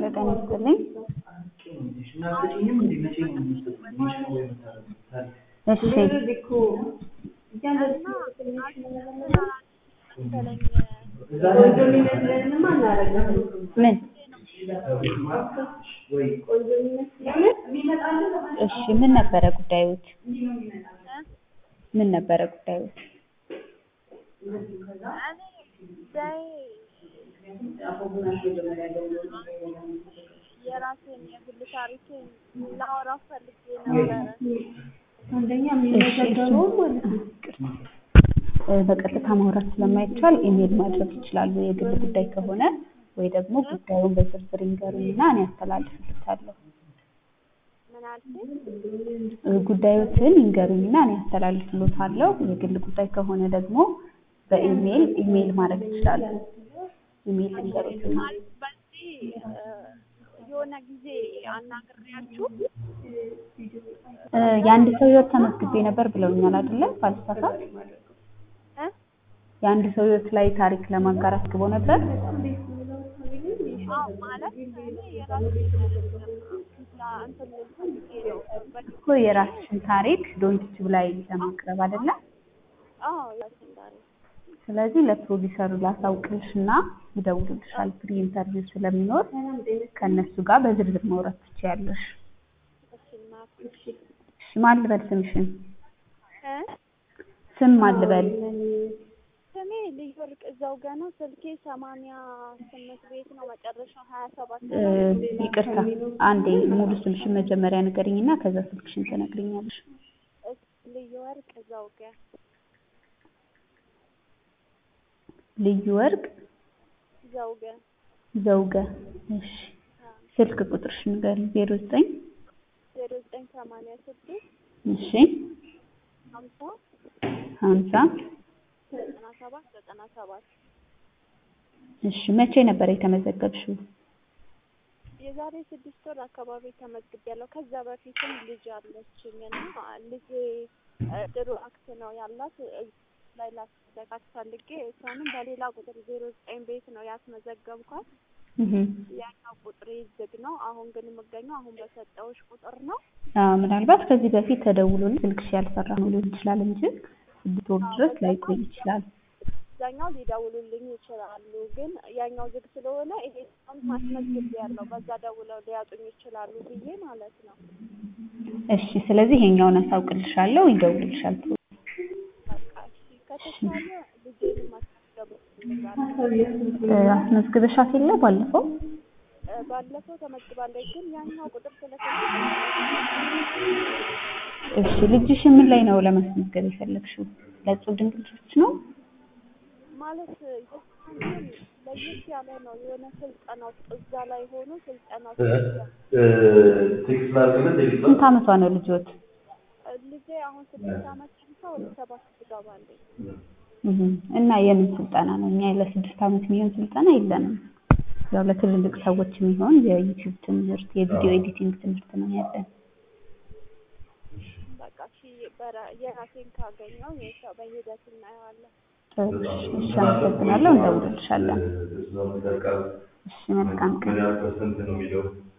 ጤና ይስጥልኝ። እሺ ምን እሺ ምን ነበረ ጉዳዩት? ምን ነበረ ጉዳዩት? የራሴን የግል ታሪኬን ላወራ ፈልጌ ነበረ። አንደኛ የሚነገረው ማለት ነው። በቀጥታ ማውራት ስለማይቻል ኢሜል ማድረግ ይችላሉ። የግል ጉዳይ ከሆነ ወይ ደግሞ ጉዳዩን በዝርዝር ይንገሩኝና እኔ አስተላልፍልታለሁ። ምን አልሽኝ? ጉዳዩትን ይንገሩኝና እኔ አስተላልፍልታለሁ። የግል ጉዳይ ከሆነ ደግሞ በኢሜል ማድረግ ይችላሉ። ኢሜል ይንገሩኝና በዚህ የሆነ ጊዜ አናግሬያችሁ የአንድ ሰው ህይወት ተመዝግቤ ነበር ብለውኛል አይደለ? ባልሳሳት የአንድ ሰው ህይወት ላይ ታሪክ ለማጋራት ግቦ ነበር። አዎ ማለት እኔ የራሴን እኮ የራስሽን ታሪክ ዶንኪቲቭ ላይ ለማቅረብ አይደለ? አዎ የራሴን ታሪክ። ስለዚህ ስለዚህ ለፕሮዲሰሩ ላሳውቅልሽና ይደውልልሻል። ፕሪ ኢንተርቪው ስለሚኖር ከነሱ ጋር በዝርዝር ማውራት ትችያለሽ። እሺ ማን ልበል ስምሽን? ስም ማን ልበል? ስሜ ልዩ ወርቅ እዛው ገና ስልኬ 88 ቤት ነው መጨረሻው 27 ይቅርታ አንዴ ሙሉ ስምሽን መጀመሪያ ንገሪኝና ከዛ ስልክሽን ትነግሪኛለሽ። ልዩ ወርቅ እዛው ገ ልዩ ወርቅ ዘውገ እሺ ስልክ ቁጥርሽን ንገሪኝ። 09 0986 እሺ 50 97 እሺ መቼ ነበር የተመዘገብሽው? የዛሬ 6 ወር አካባቢ ተመዝግቤያለሁ። ከዛ በፊትም ልጅ አለችኝና ልጅ ጥሩ አክት ነው ያላት ላይ ላስደጋት ፈልጌ እሷንም በሌላ ቁጥር 09 ቤት ነው ያስመዘገብኳት። ያኛው ቁጥር ዝግ ነው። አሁን ግን የምገኘው አሁን በሰጠውሽ ቁጥር ነው። ምናልባት ከዚህ በፊት ተደውሎልሽ ስልክሽ ያልሰራ ነው ሊሆን ይችላል እንጂ 6 ወር ድረስ ላይቆይ ይችላል። ያኛው ሊደውሉልኝ ይችላሉ፣ ግን ያኛው ዝግ ስለሆነ ይሄ ማስመዝግቤያለሁ። በዛ ደውለው ሊያጡኝ ይችላሉ ብዬ ማለት ነው። እሺ ስለዚህ ይሄኛውን አሳውቅልሻለሁ፣ ይደውልልሻል። ከተቻለ ልጄንም አስመዝግበሻት የለ ባለፈው ተመዝግባለች፣ ግን ያኛው ቁጥር እሺ ልጅሽ ምን ላይ ነው ለማስመዝገብ የፈለግሽው? ለእጹብ ድንቅ ልጆች ነው ማለት ለየት ያለ ነው። የሆነ ስልጠና እዛ ላይ ሆኖ ስልጠና ስንት ዓመቷ ነው ልጆት? ልጄ አሁን 6 ዓመት ጨርሳ ወደ 7 ትገባለች። እና የምን ስልጠና ነው? እኛ ለ6 ዓመት የሚሆን ስልጠና የለንም። ያው ለትልልቅ ሰዎች የሚሆን የዩቲዩብ ትምህርት፣ የቪዲዮ ኤዲቲንግ ትምህርት ነው ያለን። በቃ እሺ የራሴን ካገኘው በሂደት እናየዋለን። እሺ አመሰግናለሁ። እንደውልልሻለን። እሺ መልካም ቀን።